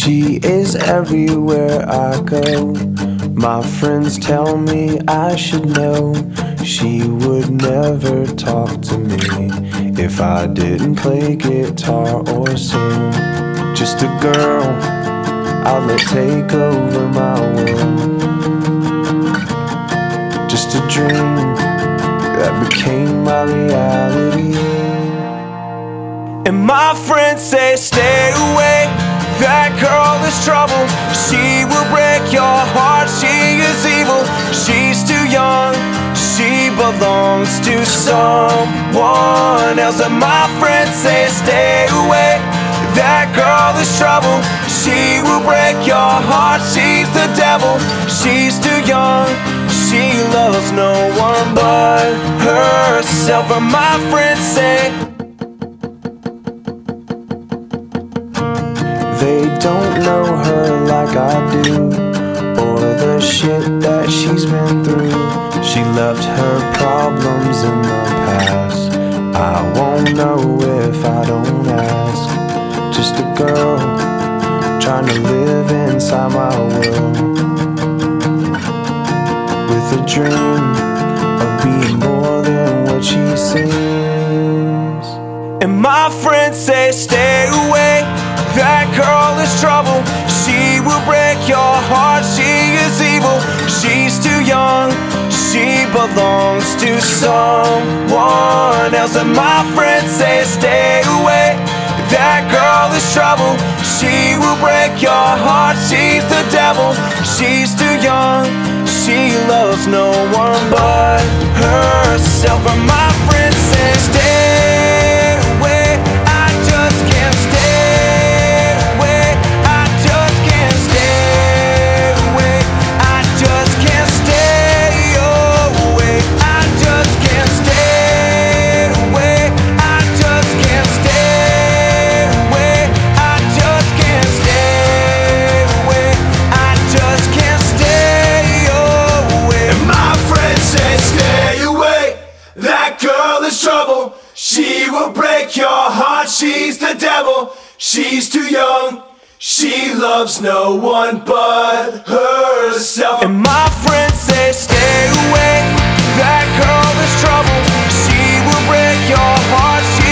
She is everywhere I go. My friends tell me I should know. She would never talk to me if I didn't play guitar or sing. Just a girl, I'll let take over my world. Just a dream that became my reality. And my friends say stay away, that girl is trouble. She will break your heart, she is evil. She's too young, she belongs to someone else. And my friends say stay away, that girl is trouble. She will break your heart, she's the devil. She's too young, she loves no one but herself. And my friends say they don't know her like I do, or the shit that she's been through. She left her problems in the past. I won't know if I don't ask. Just a girl trying to live inside my world, with a dream of being more than what she seems. And my friends say stay away, that girl is trouble. She will break your heart, she is evil. She's too young, she belongs to someone else. And my friends say stay away, that girl is trouble. She will break your heart, she's the devil. She's too young, she loves no one but herself. And my friends say stay away, I just can't stay away. I just can't stay away. I just can't stay away. I just can't stay away. I just can't stay away. I just can't stay away. I just can't stay away. And my friend said stay away, that girl is trouble. She will break your heart, she's the devil. She's too young, she loves no one but herself. And my friends say stay away, that girl is trouble. She will break your heart.